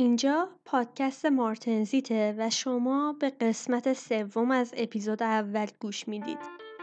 اینجا پادکست مارتنزیته و شما به قسمت سوم از اپیزود اول گوش میدید.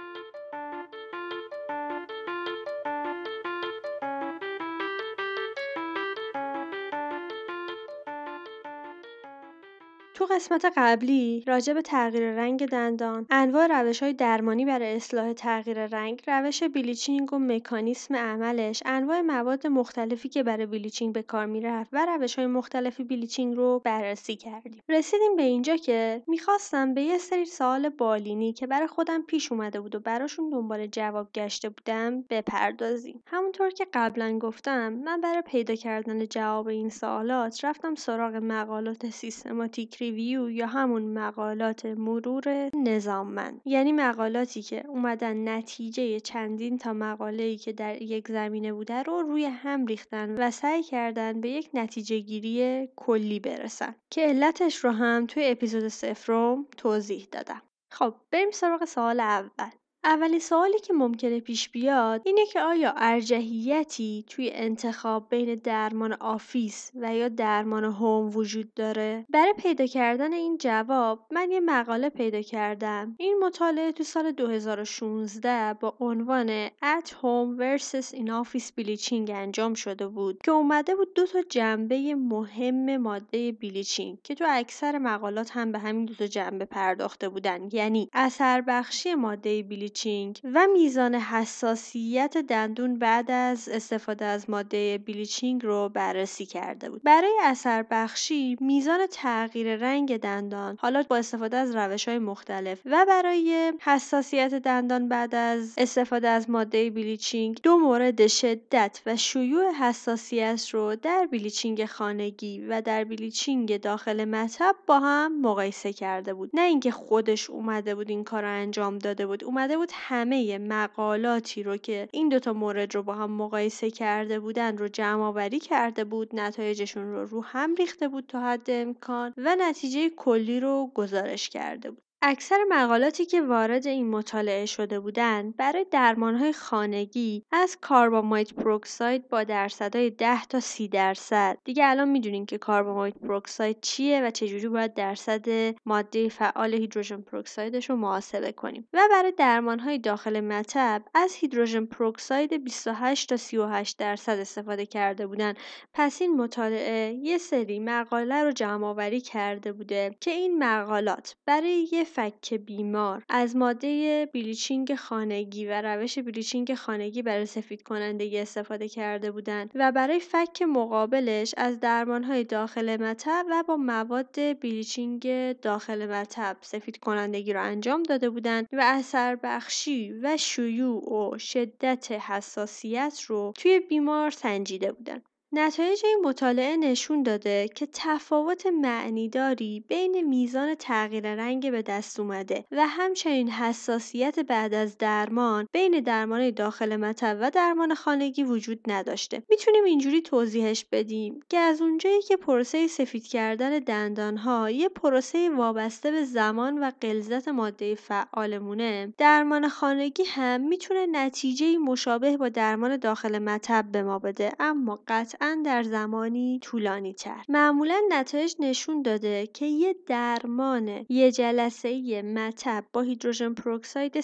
تو قسمت قبلی راجع به تغییر رنگ دندان، انواع روش‌های درمانی برای اصلاح تغییر رنگ، روش بلیچینگ و مکانیسم عملش، انواع مواد مختلفی که برای بلیچینگ به کار میرفت و روش‌های مختلف بلیچینگ رو بررسی کردیم. رسیدیم به اینجا که میخواستم به یه سری سوال بالینی که برای خودم پیش اومده بود و براشون دنبال جواب گشته بودم بپردازیم. همونطور که قبلا گفتم، من برای پیدا کردن جواب این سوالات رفتم سراغ مقالات سیستماتیک ریویو یا همون مقالات مرور نظاممند، یعنی مقالاتی که اومدن نتیجه چندین تا مقاله‌ای که در یک زمینه بوده رو روی هم ریختن و سعی کردن به یک نتیجه گیری کلی برسن که علتش رو هم توی اپیزود صفرم توضیح دادم. خب بریم سراغ سوال اول. اولین سوالی که ممکنه پیش بیاد اینه که آیا ارجحیتی توی انتخاب بین درمان آفیس و یا درمان هوم وجود داره؟ برای پیدا کردن این جواب من یه مقاله پیدا کردم. این مطالعه تو سال 2016 با عنوان At Home vs In Office Bleaching انجام شده بود که اومده بود 2 تا جنبه مهم ماده بلیچینگ که تو اکثر مقالات هم به همین 2 تا جنبه پرداخته بودن، یعنی اثر بخشی ماده بلیچینگ و میزان حساسیت دندون بعد از استفاده از ماده بلیچینگ رو بررسی کرده بود. برای اثر بخشی میزان تغییر رنگ دندان حالا با استفاده از روش‌های مختلف و برای حساسیت دندان بعد از استفاده از ماده بلیچینگ 2 مورد شدت و شیوع حساسیت رو در بلیچینگ خانگی و در بلیچینگ داخل مطب با هم مقایسه کرده بود. نه اینکه خودش اومده بود این کار رو انجام داده بود، اومده بود همه مقالاتی رو که این 2 تا مورد رو با هم مقایسه کرده بودن رو جمع آوری کرده بود، نتایجشون رو هم ریخته بود تا حد امکان و نتیجه کلی رو گزارش کرده بود. اکثر مقالاتی که وارد این مطالعه شده بودند برای درمان‌های خانگی از کاربامید پروکساید با درصدهای 10 تا 30%. دیگه الان میدونین که کاربامید پروکساید چیه و چجوری باید درصد ماده فعال هیدروژن پروکسایدش رو محاسبه کنیم. و برای درمان‌های داخل مطب از هیدروژن پروکساید 28 تا 38% استفاده کرده بودن. پس این مطالعه یه سری مقاله رو جمع آوری کرده بوده که این مقالات برای یه فک بیمار از ماده بلیچینگ خانگی و روش بلیچینگ خانگی برای سفید کنندگی استفاده کرده بودند و برای فک مقابلش از درمان‌های داخل مطب و با مواد بلیچینگ داخل مطب سفید کنندگی رو انجام داده بودند و اثر بخشی و شیوع و شدت حساسیت رو توی بیمار سنجیده بودند. نتایج این مطالعه نشون داده که تفاوت معنیداری بین میزان تغییر رنگ به دست اومده و همچنین حساسیت بعد از درمان بین درمان داخل مطب و درمان خانگی وجود نداشته. میتونیم اینجوری توضیحش بدیم که از اونجایی که پروسه سفید کردن دندانها یه پروسه وابسته به زمان و غلظت ماده فعالمونه، درمان خانگی هم میتونه نتیجه مشابه با درمان داخل مطب به ما بده، اما قطعاً در زمانی طولانی تر. معمولاً نتایج نشون داده که یه درمان یه جلسه‌ای مطب با هیدروژن پروکساید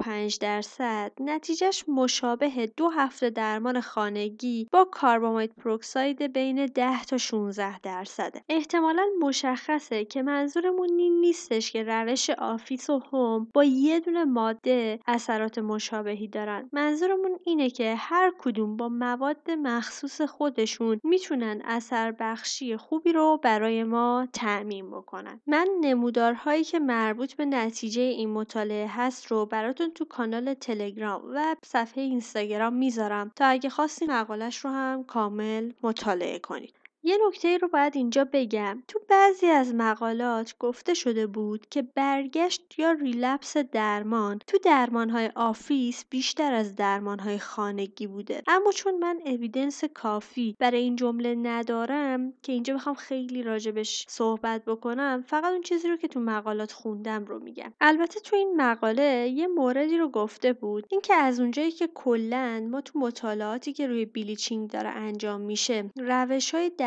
35% نتیجهش مشابه 2 هفته درمان خانگی با کاربامید پروکساید بین 10 تا 16%. احتمالاً مشخصه که منظورمون این نیستش که روش آفیس و هوم با یه دونه ماده اثرات مشابهی دارن. منظورمون اینه که هر کدوم با مواد مخصوص خودشون میتونن اثر بخشی خوبی رو برای ما تأمین بکنن. من نمودارهایی که مربوط به نتیجه این مطالعه هست رو براتون تو کانال تلگرام و صفحه اینستاگرام میذارم تا اگه خواستین مقالش رو هم کامل مطالعه کنید. یه نکته رو باید اینجا بگم. تو بعضی از مقالات گفته شده بود که برگشت یا ریلپس درمان تو درمانهای آفیس بیشتر از درمانهای خانگی بوده. اما چون من اویدنس کافی برای این جمله ندارم که اینجا بخوام خیلی راجبش صحبت بکنم، فقط اون چیزی رو که تو مقالات خوندم رو میگم. البته تو این مقاله یه موردی رو گفته بود، این که از اونجایی که کلاً ما تو مطالعاتی که روی بلیچینگ داره انجام میشه روش‌های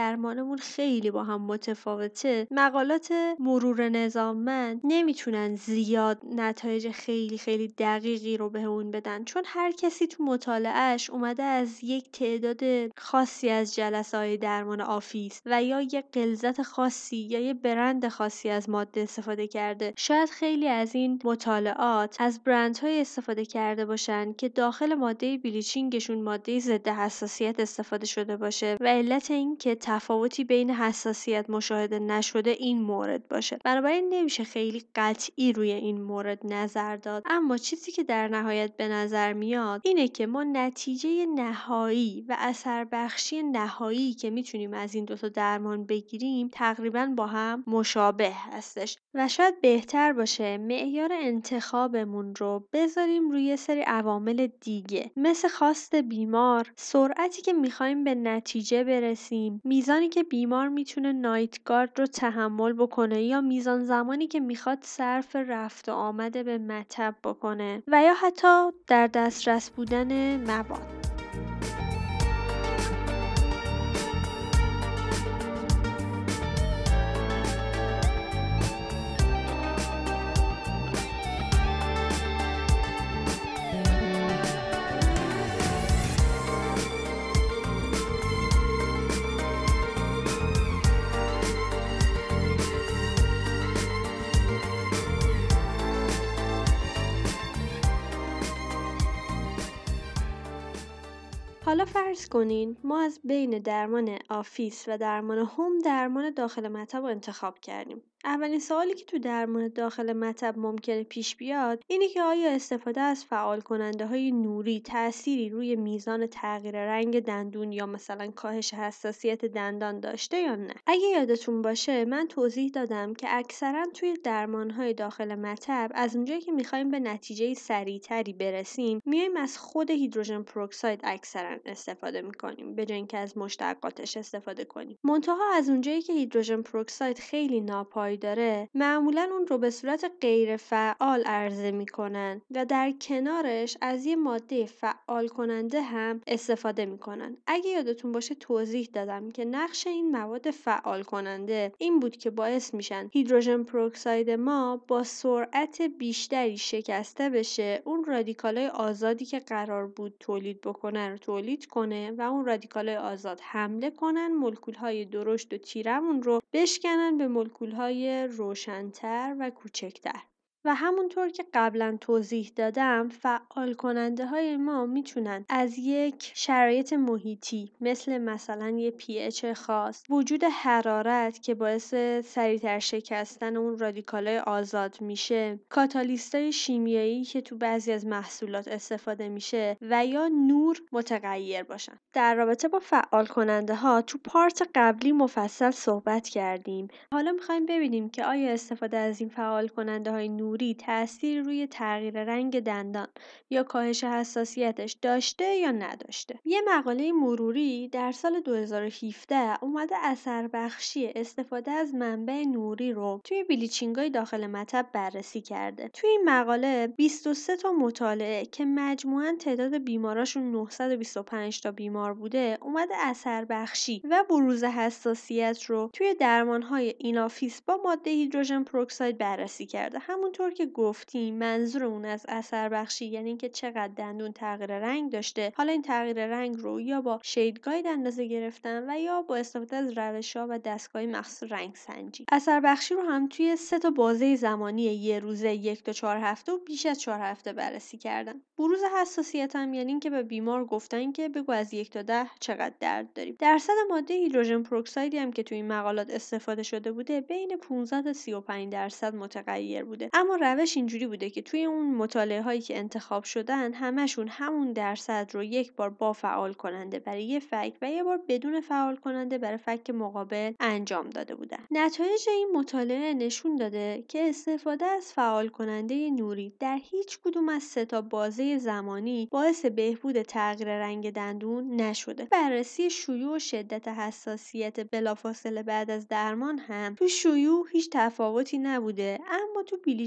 درمانمون خیلی با هم متفاوته، مقالات مرور نظاممند نمیتونن زیاد نتایج خیلی خیلی دقیقی رو بهمون بدن، چون هر کسی تو مطالعهش اومده از یک تعداد خاصی از جلسه‌های درمان آفیس و یا یک غلظت خاصی یا یه برند خاصی از ماده استفاده کرده. شاید خیلی از این مطالعات از برندهای استفاده کرده باشن که داخل ماده بلیچینگشون ماده ضد حساسیت استفاده شده باشه و علت این که تفاوتی بین حساسیت مشاهده نشده این مورد باشه. بنابراین نمیشه خیلی قطعی روی این مورد نظر داد. اما چیزی که در نهایت به نظر میاد اینه که ما نتیجه نهایی و اثر بخشی نهایی که میتونیم از این دوتا درمان بگیریم تقریبا با هم مشابه هستش و شاید بهتر باشه معیار انتخابمون رو بذاریم روی سری عوامل دیگه، مثل خواست بیمار، سرعتی که میخوایم به نتیجه برسیم، میزانی که بیمار میتونه نایت گارد رو تحمل بکنه یا میزان زمانی که میخواد صرف رفت و آمده به مطب بکنه و یا حتی در دسترس بودن مواد. حالا فرض کنین ما از بین درمان آفیس و درمان هوم درمان داخل مطب رو انتخاب کردیم. اولین سوالی که تو درمان داخل مطب ممکنه پیش بیاد اینه که آیا استفاده از فعال کننده های نوری تأثیری روی میزان تغییر رنگ دندون یا مثلا کاهش حساسیت دندان داشته یا نه؟ اگه یادتون باشه من توضیح دادم که اکثرا توی درمان های داخل مطب از اونجایی که میخوایم به نتیجه سریعتری برسیم میایم از خود هیدروژن پروکساید اکثرا استفاده میکنیم به جای اینکه از مشتقاتش استفاده کنیم. منتها از اونجایی که هیدروژن پروکساید خیلی ناپایداره معمولا اون رو به صورت غیر فعال عرضه میکنن و در کنارش از یه ماده فعال کننده هم استفاده میکنن. اگه یادتون باشه توضیح دادم که نقش این مواد فعال کننده این بود که باعث میشن هیدروژن پروکساید ما با سرعت بیشتری شکسته بشه، اون رادیکالای آزادی که قرار بود تولید بکنه رو تولید کنه و اون رادیکالای آزاد حمله کنن مولکول‌های درشت و تیرمون رو بشکنن به مولکول‌های روشن‌تر و کوچکتر. و همونطور که قبلا توضیح دادم فعال کننده های ما میتونن از یک شرایط محیطی مثلا یه pH خاص، وجود حرارت که باعث سریعتر شکستن اون رادیکالای آزاد میشه، کاتالیستای شیمیایی که تو بعضی از محصولات استفاده میشه و یا نور متغیر باشن. در رابطه با فعال کننده ها تو پارت قبلی مفصل صحبت کردیم. حالا میخوایم ببینیم که آیا استفاده از این فعال کننده های نوری تأثیر روی تغییر رنگ دندان یا کاهش حساسیتش داشته یا نداشته. یه مقاله مروری در سال 2017 اومده اثر بخشی استفاده از منبع نوری رو توی بلیچینگ‌های داخل مطب بررسی کرده. توی این مقاله 23 تا مطالعه که مجموعاً تعداد بیماراشون 925 تا بیمار بوده اومده اثر بخشی و بروز حساسیت رو توی درمان‌های اینافیس با ماده هیدروژن پروکساید بررسی کرده. همونطور که گفتیم منظور اون از اثر بخشی یعنی اینکه چقدر دندون تغییر رنگ داشته. حالا این تغییر رنگ رو یا با شید گاید اندازه گرفتن و یا با استفاده از روش‌ها و دستگاه مخصوص رنگ سنجی. اثر بخشی رو هم توی 3 تا بازه زمانی یه روزه 1 تا 4 هفته و بیش از 4 هفته بررسی کردن. بروز حساسیت هم یعنی اینکه به بیمار گفتن که بگو از 1 تا 10 چقدر درد داریم. درصد ماده هیدروژن پروکسایدی هم که توی این مقالات استفاده شده بوده بین 15 تا 35% متغیر بوده. اما روش اینجوری بوده که توی اون مطالعه هایی که انتخاب شدن همشون همون درصد رو یک بار با فعال کننده برای یه فک و یه بار بدون فعال کننده برای فک مقابل انجام داده بودن. نتایج این مطالعه نشون داده که استفاده از فعال کننده نوری در هیچ کدوم از 3 تا بازه زمانی باعث بهبود تغییر رنگ دندون نشده. بررسی شیوع و شدت حساسیت بلافاصله بعد از درمان هم تو شیوع هیچ تفاوتی نبوده، اما تو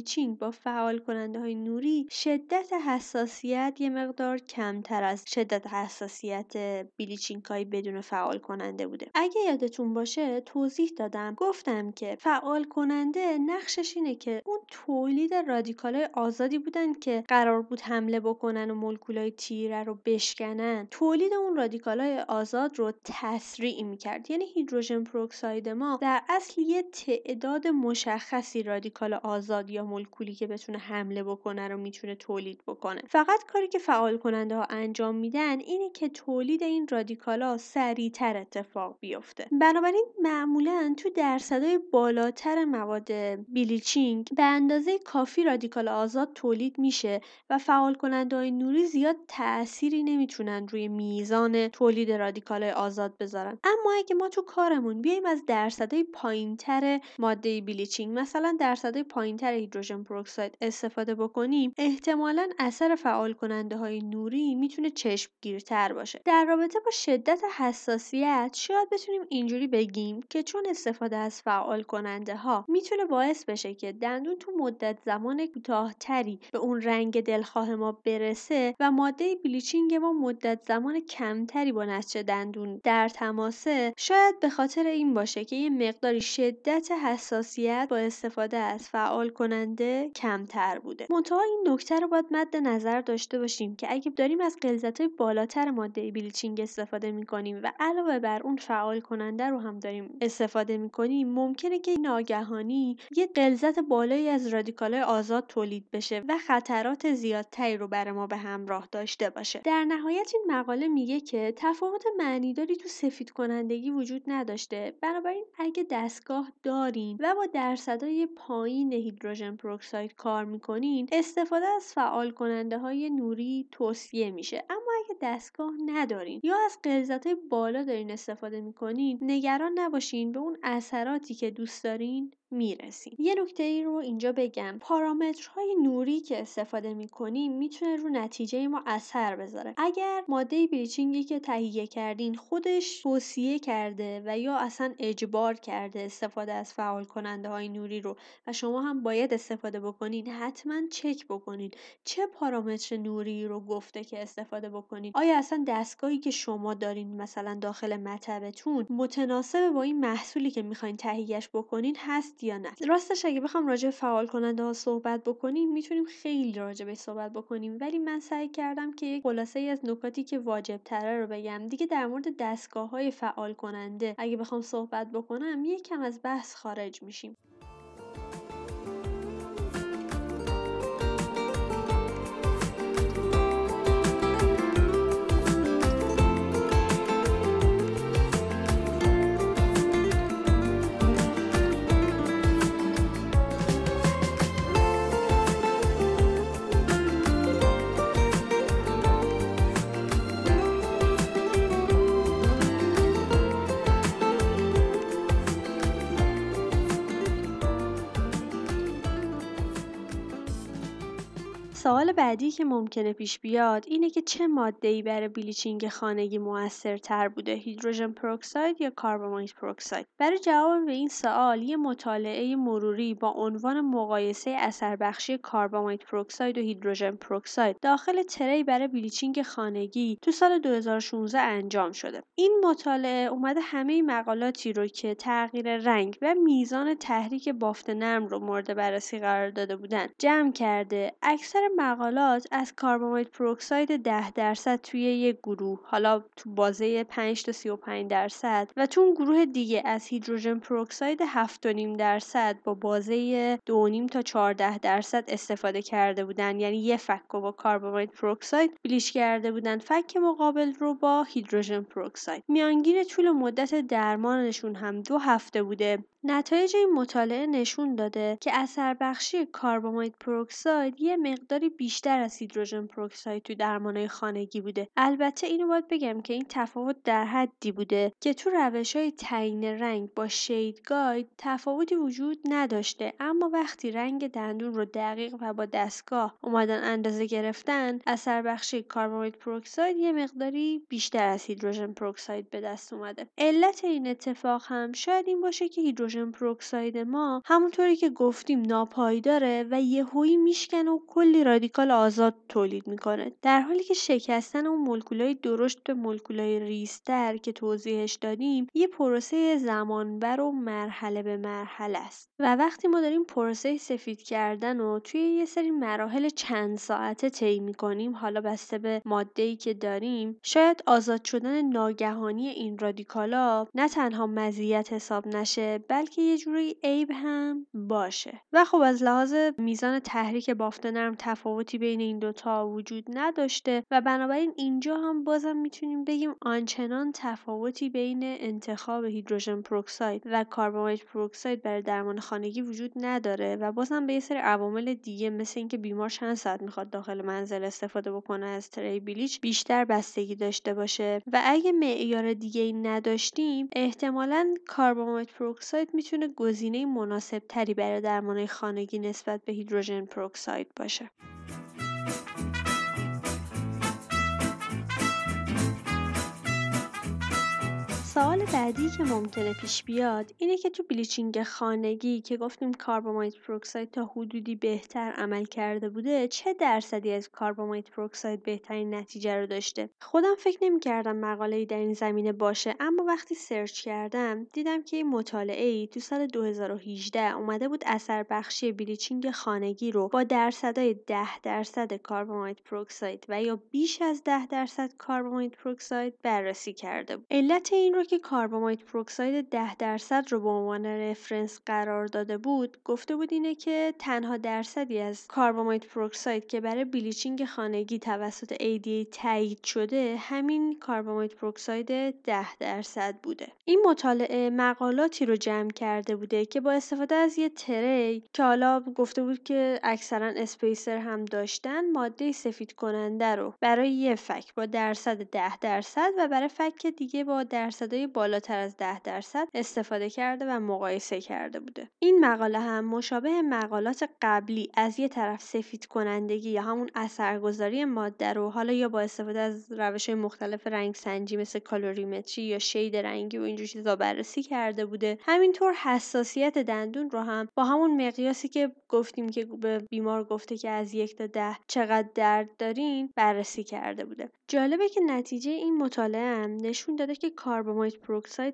بلیچینگ با فعال کننده های نوری شدت حساسیت یه مقدار کمتر از شدت حساسیت بلیچینگ های بدون فعال کننده بوده. اگه یادتون باشه توضیح دادم، گفتم که فعال کننده نقشش اینه که اون تولید رادیکالای آزادی بودن که قرار بود حمله بکنن و مولکولای تیره رو بشکنن. تولید اون رادیکالای آزاد رو تسریع میکرد. یعنی هیدروژن پروکساید ما در اصل یه تعداد مشخصی رادیکال آزاد یا مولکولی که بتونه حمله بکنه رو میتونه تولید بکنه. فقط کاری که فعال کننده ها انجام میدن اینه که تولید این رادیکالا سریعتر اتفاق بیفته. بنابراین معمولا تو درصدهای بالاتر مواد بلیچینگ به اندازه کافی رادیکال آزاد تولید میشه و فعال کننده های نوری زیاد تأثیری نمیتونن روی میزان تولید رادیکال آزاد بذارن. اما اگه ما تو کارمون بیایم از درصدهای پایینتر ماده بلیچینگ، مثلا درصدهای پایینتر هیدروژن پروکساید استفاده بکنیم، احتمالاً اثر فعال کننده های نوری میتونه چشمگیرتر باشه. در رابطه با شدت حساسیت شاید بتونیم اینجوری بگیم که چون استفاده از فعال کننده ها میتونه باعث بشه که دندون تو مدت زمان کوتاه‌تری به اون رنگ دلخواه ما برسه و ماده بلیچینگ ما مدت زمان کمتری با نسج دندون در تماسه، شاید به خاطر این باشه که یه مقداری شدت حساسیت با استفاده از فعال کننده کمتر بوده. منتها این نکته رو باید مد نظر داشته باشیم که اگه داریم از غلظت‌های بالاتر ماده بلیچینگ استفاده می‌کنیم و علاوه بر اون فعال کننده رو هم داریم استفاده می‌کنیم، ممکنه که ناگهانی یه غلظت بالایی از رادیکال‌های آزاد تولید بشه و خطرات زیادتری رو برای ما به همراه داشته باشه. در نهایت این مقاله میگه که تفاوت معنیداری تو سفید کنندگی وجود نداشته. بنابراین اگه دستگاه دارین و با درصدهای پایین هیدروژن پروکساید کار میکنین، استفاده از فعال کننده های نوری توصیه میشه. اما اگه دستگاه ندارین یا از غلظت‌های بالا دارین استفاده میکنین، نگران نباشین، به اون اثراتی که دوست دارین میرسیم. یه نکته ای رو اینجا بگم، پارامترهای نوری که استفاده میکنیم میتونه رو نتیجه ما اثر بذاره. اگر ماده بلیچینگی که تهیه کردین خودش توصیه کرده و یا اصلا اجبار کرده استفاده از فعال کننده های نوری رو و شما هم باید استفاده بکنین، حتما چک بکنین چه پارامتر نوری رو گفته که استفاده بکنین. آیا اصلا دستگاهی که شما دارین مثلا داخل مطبتون متناسب با این محصولی که میخواین تهیهش بکنین هست یا نه. راستش اگه بخوام راجع به فعال کننده ها صحبت بکنیم میتونیم خیلی راجع به صحبت بکنیم، ولی من سعی کردم که یک خلاصه ای از نکاتی که واجب تره رو بگم. دیگه در مورد دستگاه های فعال کننده اگه بخوام صحبت بکنم یکم از بحث خارج میشیم. سوال بعدی که ممکنه پیش بیاد اینه که چه ماده‌ای برای بلیچینگ خانگی مؤثرتر بوده، هیدروژن پروکساید یا کاربامید پروکساید؟ برای جواب به این سوال یه مطالعه مروری با عنوان مقایسه اثر بخشی کاربامید پروکساید و هیدروژن پروکساید داخل تری برای بلیچینگ خانگی تو سال 2016 انجام شده. این مطالعه اومده همه مقالاتی رو که تغییر رنگ و میزان تحریک بافت نرم رو مورد بررسی قرار داده بودن جمع کرده. اکثر مقالات از کاربامید پروکساید 10% توی یک گروه، حالا تو بازه 5 تا 35%، و تو اون گروه دیگه از هیدروژن پروکساید 7.5% با بازه 2.5 تا 14% استفاده کرده بودن. یعنی یه فک رو با کاربامید پروکساید بلیچ کرده بودن، فک مقابل رو با هیدروژن پروکساید. میانگین طول مدت درمانشون هم 2 هفته بوده. نتایج این مطالعه نشون داده که اثر بخشی کاربامید پروکساید یه مقدار مقداری بیشتر از هیدروژن پروکساید تو درمانهای خانگی بوده. البته اینو باید بگم که این تفاوت در حدی بوده که تو روش‌های تعیین رنگ با شید گاید تفاوتی وجود نداشته، اما وقتی رنگ دندون رو دقیق و با دستگاه اومدن اندازه گرفتن، اثر بخشی کاربامید پروکساید یه مقداری بیشتر از هیدروژن پروکساید به دست اومده. علت این اتفاق هم شاید این باشه که هیدروژن پروکساید ما همونطوری که گفتیم ناپایداره و یهویی میشکنه و کلی رادیکال آزاد تولید میکنه، در حالی که شکستن اون مولکولای درشت به مولکولای ریزتر که توضیحش دادیم یه پروسه زمانبر و مرحله به مرحله است و وقتی ما داریم پروسه سفید کردن رو توی یه سری مراحل چند ساعته طی میکنیم، حالا بسته به ماده‌ای که داریم، شاید آزاد شدن ناگهانی این رادیکالا نه تنها مزیت حساب نشه بلکه یه جوری عیب هم باشه. و خب از لحاظ میزان تحریک بافت نرم تفاوتی بین این دوتا وجود نداشته و بنابراین اینجا هم بازم میتونیم بگیم آنچنان تفاوتی بین انتخاب هیدروژن پروکساید و کاربامید پروکساید برای درمان خانگی وجود نداره و بازم به یه سری عوامل دیگه مثل اینکه بیمار چند ساعت میخواد داخل منزل استفاده بکنه از تری بلیچ بیشتر بستگی داشته باشه و اگه معیار دیگه ای نداشتیم احتمالاً کاربامید پروکساید میتونه گزینه مناسب تری برای درمان خانگی نسبت به هیدروژن پروکساید باشه. سوال بعدی که ممکنه پیش بیاد اینه که تو بلیچینگ خانگی که گفتیم کاربامید پروکساید تا حدودی بهتر عمل کرده بوده، چه درصدی از کاربامید پروکساید بهترین نتیجه رو داشته؟ خودم فکر نمی‌کردم مقاله‌ای در این زمینه باشه، اما وقتی سرچ کردم دیدم که این مطالعه‌ای تو سال 2018 اومده بود اثر بخشی بلیچینگ خانگی رو با درصدای 10% کاربامید پروکساید و یا بیش از 10% کاربامید پروکساید بررسی کرده بود. علت این رو که کاربامید پروکساید 10% رو به عنوان رفرنس قرار داده بود گفته بود اینه که تنها درصدی از کاربامید پروکساید که برای بلیچینگ خانگی توسط ADA تایید شده همین کاربامید پروکساید 10% بوده. این مطالعه مقالاتی رو جمع کرده بوده که با استفاده از یه تری که حالا گفته بود که اکثرا اسپیسر هم داشتن، ماده سفید کننده رو برای یه فک با درصد 10% و برای فک دیگه با درصدای بالاتر از 10% استفاده کرده و مقایسه کرده بوده. این مقاله هم مشابه مقالات قبلی از یه طرف سفید کنندگی یا همون اثرگذاری ماده رو حالا یا با استفاده از روش‌های مختلف رنگ سنجی مثل کالوریمتری یا شید رنگی و اینجور چیزا بررسی کرده بوده. همینطور حساسیت دندون رو هم با همون مقیاسی که گفتیم که به بیمار گفته که از 1 تا 10 چقدر درد دارین بررسی کرده بوده. جالبه که نتیجه این مطالعه هم نشون داده که کاربامید پروکساید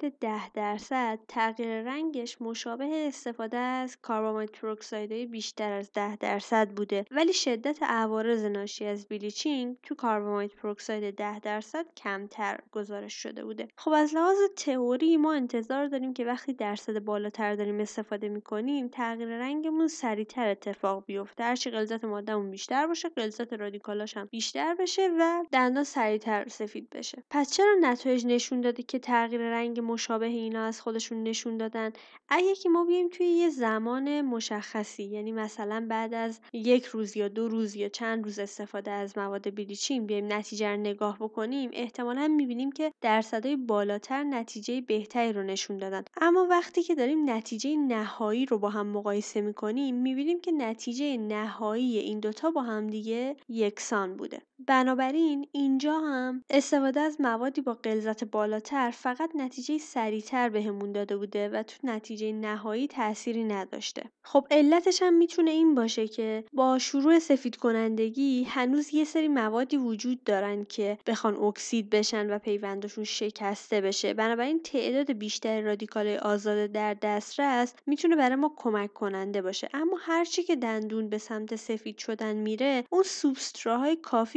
10% تغییر رنگش مشابه استفاده از کاربامید پروکسایدهای بیشتر از 10% بوده، ولی شدت عوارض ناشی از بلیچینگ تو کاربامید پروکساید 10% کمتر گزارش شده بوده. خب از لحاظ تئوری ما انتظار داریم که وقتی درصد بالاتر داریم استفاده میکنیم تغییر رنگمون سریعتر اتفاق بیفته، هرچی غلظت مادهمون بیشتر باشه غلظت رادیکالاش هم بیشتر بشه و دندان سریعتر سفید بشه. پس چرا نتایج نشون داده که تغییر رنگ مشابه اینا از خودشون نشون دادن؟ اگه که ما بیایم توی یه زمان مشخصی، یعنی مثلا بعد از 1 روز یا 2 روز یا چند روز استفاده از مواد بلیچینگ بیایم نتیجه رو نگاه بکنیم، احتمالاً میبینیم که درصدهای بالاتر نتیجه بهتری رو نشون دادن. اما وقتی که داریم نتیجه نهایی رو با هم مقایسه میکنیم میبینیم که نتیجه نهایی این دوتا با هم دیگه یکسان بوده. بنابراین اینجا هم استفاده از موادی با غلظت بالاتر فقط نتیجه سریعتر بهمون داده بوده و تو نتیجه نهایی تأثیری نداشته. خب علتش هم میتونه این باشه که با شروع سفید کنندگی هنوز یه سری موادی وجود دارن که بخوان اکسید بشن و پیوندشون شکسته بشه، بنابراین تعداد بیشتر رادیکال آزاد در دسترس میتونه برای ما کمک کننده باشه. اما هرچی که دندون به سمت سفید شدن میره اون سوبستراهای کافی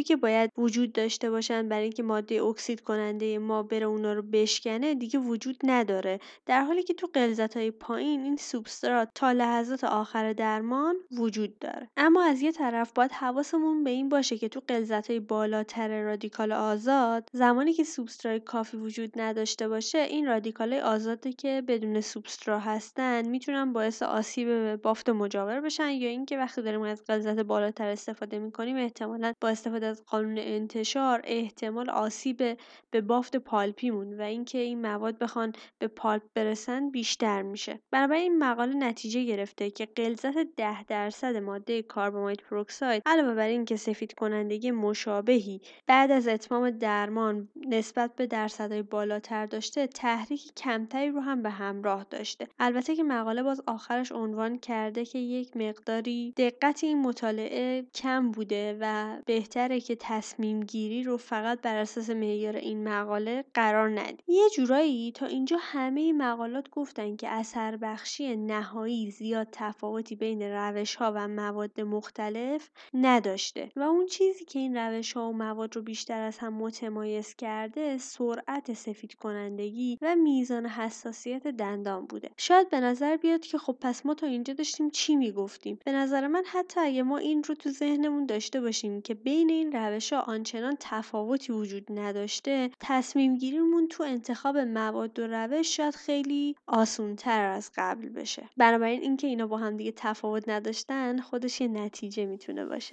که باید وجود داشته باشن برای اینکه ماده اکسید کننده ما بره اونا رو بشکنه دیگه وجود نداره، در حالی که تو غلظت‌های پایین این سوبسترات تا لحظات آخر درمان وجود داره. اما از یه طرف باید حواسمون به این باشه که تو غلظت‌های بالاتر رادیکال آزاد زمانی که سوبسترات کافی وجود نداشته باشه، این رادیکال‌های آزادی که بدون سوبسترا هستن میتونن باعث آسیب به بافت مجاور بشن، یا اینکه وقتی داریم از غلظت بالاتر استفاده میکنیم احتمالاً با استفاده از قانون انتشار احتمال آسیب به بافت پالپیمون و اینکه این مواد بخوان به پالپ برسن بیشتر میشه. بنابراین این مقاله نتیجه گرفته که غلظت 10% ماده کاربامید پروکساید علاوه بر اینکه سفید کنندگی مشابهی بعد از اتمام درمان نسبت به درصدهای بالاتر داشته، تحریک کمتری رو هم به همراه داشته. البته که مقاله باز آخرش عنوان کرده که یک مقداری دقت این مطالعه کم بوده و بهتره که تصمیم گیری رو فقط بر اساس معیار این مقاله قرار ندید. یه جورایی تا اینجا همه مقالات گفتن که اثر بخشی نهایی زیاد تفاوتی بین روش‌ها و مواد مختلف نداشته و اون چیزی که این روش‌ها و مواد رو بیشتر از هم متمایز کرده سرعت سفید کنندگی و میزان حساسیت دندان بوده. شاید به نظر بیاد که خب پس ما تا اینجا داشتیم چی میگفتیم؟ به نظر من حتی اگه ما این رو تو ذهنمون داشته باشیم که بین این روش‌ها آنچنان تفاوتی وجود نداشته، تصمیم گیریمون تو انتخاب مواد و روش شاید خیلی آسون‌تر از قبل بشه. بنابراین اینکه اینا با هم دیگه تفاوت نداشتن خودش یه نتیجه میتونه باشه.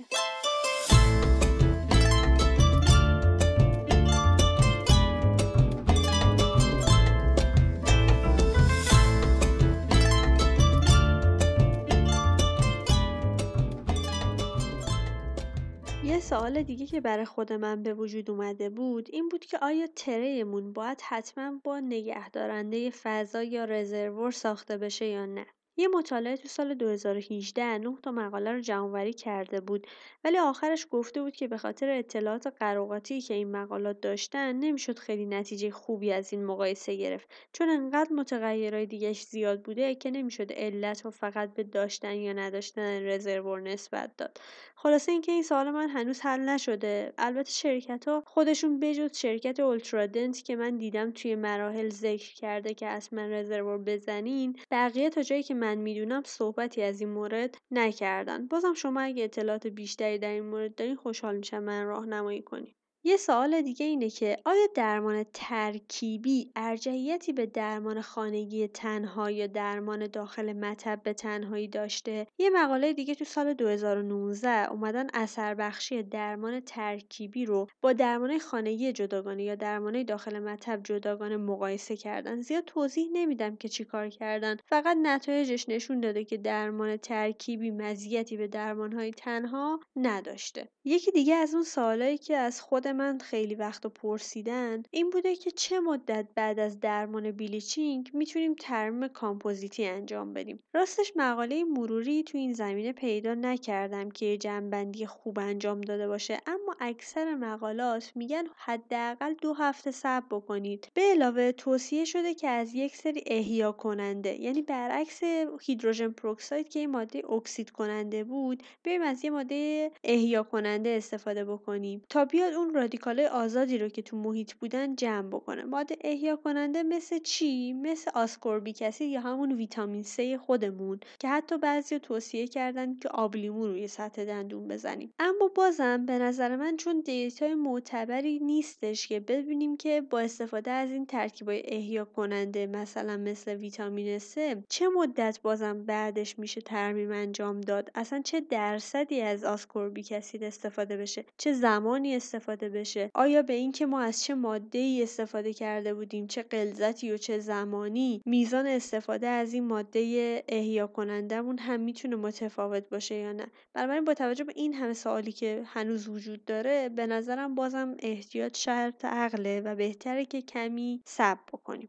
یه سوال دیگه که برای خود من به وجود اومده بود این بود که آیا تریمون باید حتما با نگهدارنده فضا یا رزرور ساخته بشه یا نه؟ یه مطالعه تو سال 2018 9 تا مقاله رو جمع‌آوری کرده بود، ولی آخرش گفته بود که به خاطر اطلاعات قراقاتی که این مقالات داشتن نمیشد خیلی نتیجه خوبی از این مقایسه گرفت، چون انقدر متغیرهای دیگهش زیاد بوده که نمیشد علت رو فقط به داشتن یا نداشتن رزرور نسبت داد. خلاصه اینکه این سوال من هنوز حل نشده. البته شرکت‌ها خودشون بجز شرکت اولترادنت که من دیدم توی مراحل ذکر کرده که اصلا رزرور بزنین، بقیه تا جایی که من میدونم صحبتی از این مورد نکردن. بازم شما اگه اطلاعات بیشتری در این مورد دارین خوشحال میشم من راهنمایی کنین. یه سوال دیگه اینه که آیا درمان ترکیبی ارجحیتی به درمان خانگی تنها یا درمان داخل مطب به تنهایی داشته؟ یه مقاله دیگه تو سال 2019 اومدن اثر بخشی درمان ترکیبی رو با درمان خانگی جداگانه یا درمان داخل مطب جداگانه مقایسه کردن. زیاد توضیح نمیدم که چی کار کردن، فقط نتایجش نشون داده که درمان ترکیبی مزیتی به درمانهای تنها نداشته. یکی دیگه از اون سوالایی که از خود من خیلی وقت پرسیدن این بوده که چه مدت بعد از درمان بلیچینگ میتونیم ترمیم کامپوزیتی انجام بدیم. راستش مقاله مروری تو این زمینه پیدا نکردم که جنبندی خوب انجام داده باشه، اما اکثر مقالات میگن حداقل 2 هفته صبر بکنید. به علاوه توصیه شده که از یک سری احیا کننده، یعنی برعکس هیدروژن پروکساید که این ماده اکسید کننده بود، بریم از یه ماده احیا کننده استفاده بکنیم تا بیاد اون رادیکال آزادی رو که تو محیط بودن جمع بکنه. ماده احیا کننده مثل چی؟ مثل آسکوربیک اسید یا همون ویتامین C خودمون که حتی بعضی توصیه کردن که آبلیمو روی سطح دندون بزنیم. اما بازم به نظر من چون دیتای معتبری نیستش که ببینیم که با استفاده از این ترکیبای احیا کننده مثلا مثل ویتامین C چه مدت بازم بعدش میشه ترمیم انجام داد، اصلا چه درصدی از آسکوربیک اسید استفاده بشه، چه زمانی استفاده بشه، آیا به این که ما از چه ماده‌ای استفاده کرده بودیم، چه غلظتی و چه زمانی، میزان استفاده از این ماده احیا کنندمون هم میتونه متفاوت باشه یا نه. بنابراین با توجه به این همه سوالی که هنوز وجود داره به نظرم بازم احتیاط شرط عقله و بهتره که کمی صبر بکنیم.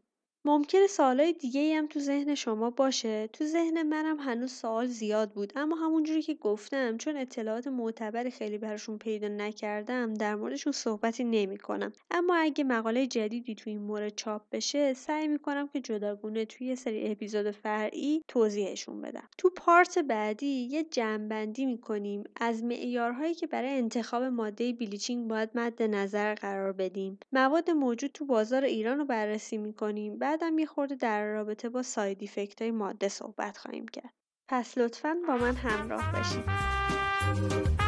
ممکنه سوالای دیگه‌ای هم تو ذهن شما باشه. تو ذهن منم هنوز سوال زیاد بود، اما همونجوری که گفتم چون اطلاعات معتبری خیلی براشون پیدا نکردم در موردشون صحبتی نمی‌کنم. اما اگه مقاله جدیدی تو این مورد چاپ بشه سعی می‌کنم که جداگونه توی یه سری اپیزود فرعی توضیحشون بدم. تو پارت بعدی یه جمع‌بندی می‌کنیم از معیارهایی که برای انتخاب ماده بلیچینگ باید مد نظر قرار بدیم. مواد موجود تو بازار ایران رو بررسی می‌کنیم. بعدم یه خورده در رابطه با ساید افکت‌های ماده صحبت خواهیم کرد. پس لطفاً با من همراه باشید.